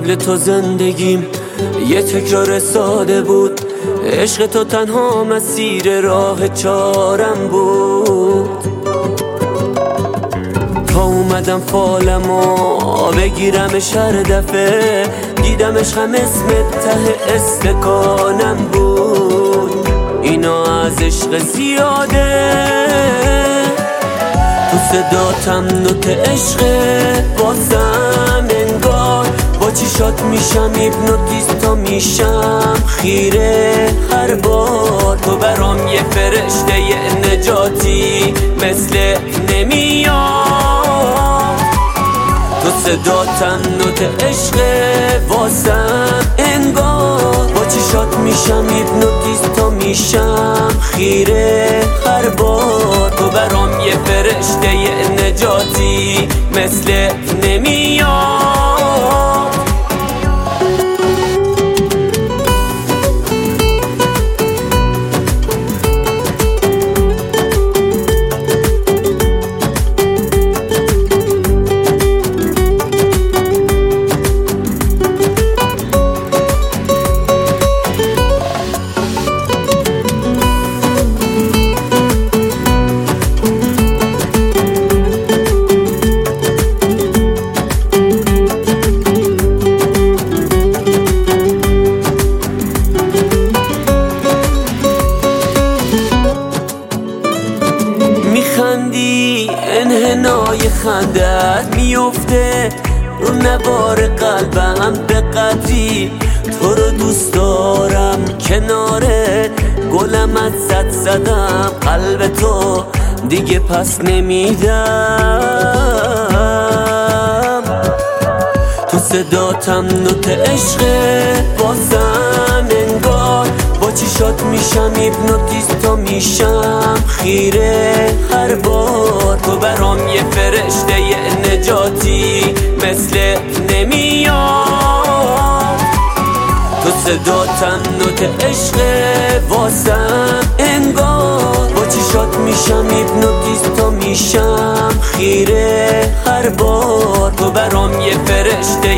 قبل تو زندگیم یه تکرار ساده بود، عشق تو تنها مسیر راه چارم بود. تا اومدم فالمو بگیرمش هر دفعه، دیدمش هم اسم ته استکانم بود. اینا از عشق زیاده، تو صداتم نوت عشقه، بازم انگار با چیشات میشم هیپنوتیست، تا میشم خیره هر بار. تو برام یه فرشته یه نجاتی مثل نمیاد، تو صداتم نوت عشقه، واسم انگار با چیشات میشم هیپنوتیست، تا میشم خیره هر بار. تو برام یه فرشته یه نجاتی مثل نمیاد. میخندی انحنای خندت میفته رو نوار قلبم به قدری. تو رو دوست دارم کناره گلم از زدم قلب تو دیگه پس نمیدم. تو صداتم نوت عشقه، بازم انگار با چیشات میشم هیپنوتیست، تا میشم خیره هر بار. تو برام یه فرشته یه نجاتی مثل نمیاد، تو صداتم نوت عشقه، واسم انگار با چیشات میشم هیپنوتیست، تا میشم خیره هر بار. تو برام یه فرشته